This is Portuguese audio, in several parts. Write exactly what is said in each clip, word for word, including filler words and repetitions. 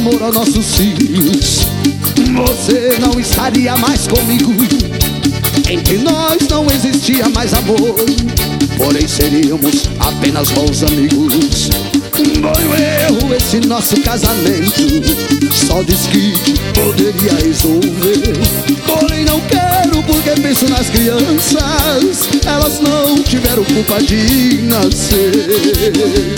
amor aos nossos filhos, você não estaria mais comigo. Entre nós não existia mais amor, porém seríamos apenas bons amigos. Foi um erro esse nosso casamento, só disse que poderia resolver. Porém não quero porque penso nas crianças, elas não tiveram culpa de nascer.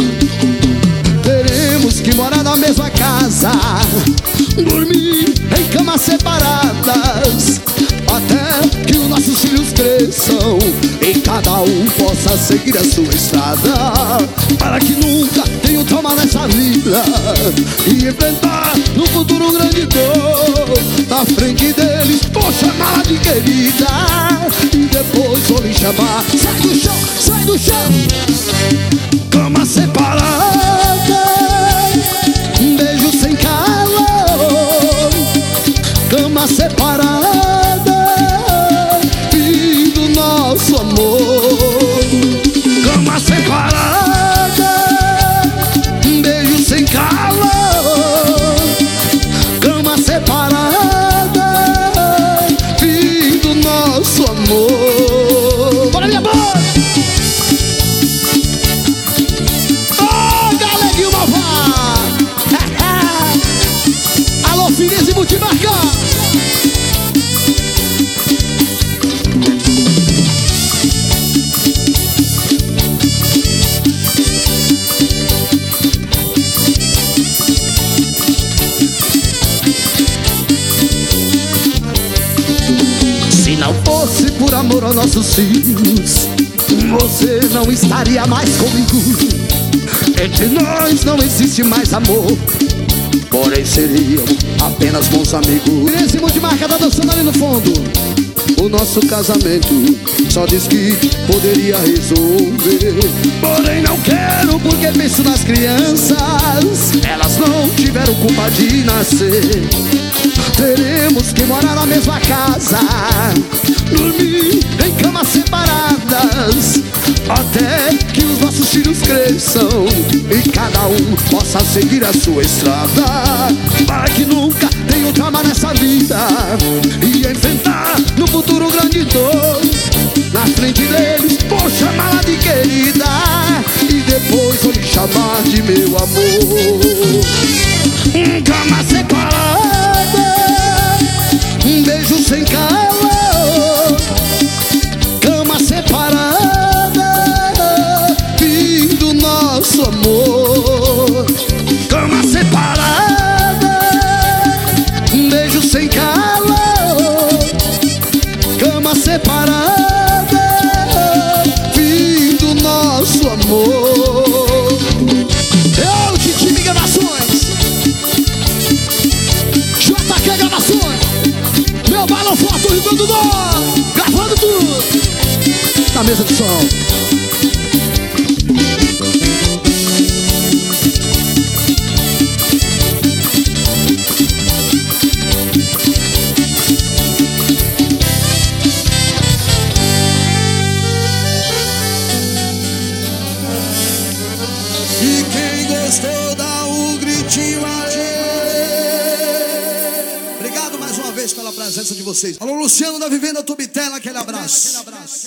Teremos que morar na mesma casa, dormir em camas separadas, até que os nossos filhos cresçam e cada um possa seguir a sua estrada, para que nunca tenham trauma nessa vida e enfrentar no futuro grande dor. Na frente deles vou chamar de querida e depois vou lhe chamar. Sai do chão, sai do chão. Cama separada, beijo sem calor. Cama separada, fim do nosso amor. Cama separada, beijo sem calor. Cama separada, fim do nosso amor. Bora, minha boa! Ô, galeguinho malvado! Alô, Feliz e Multimarca! Se não fosse por amor aos nossos filhos, você não estaria mais comigo. Entre nós não existe mais amor, porém seríamos apenas bons amigos. Décimo de marca tá dançando ali no fundo. O nosso casamento só diz que poderia resolver, porém não quero porque penso nas crianças, elas não tiveram culpa de nascer. Teremos que morar na mesma casa, dormir em camas separadas, até que os nossos filhos cresçam e cada um possa seguir a sua estrada, para que nunca tenham trauma nessa vida e enfrentar no futuro grande dor. Na frente deles vou chamá-la de querida e depois vou lhe chamar de meu amor. Cama separada, um beijo sem calor. Cama separada, fim do nosso amor. Cama separada, um beijo sem calor. Cama separada, fim do nosso amor. Eu, Titi Gravações, J K Gravações, meu balão forte do Rio Grande do Norte, gravando tudo na mesa de som. E quem gostou dá um gritinho aí. Obrigado mais uma vez pela presença de vocês. Alô, Luciano da Vivenda Tubitela, aquele abraço.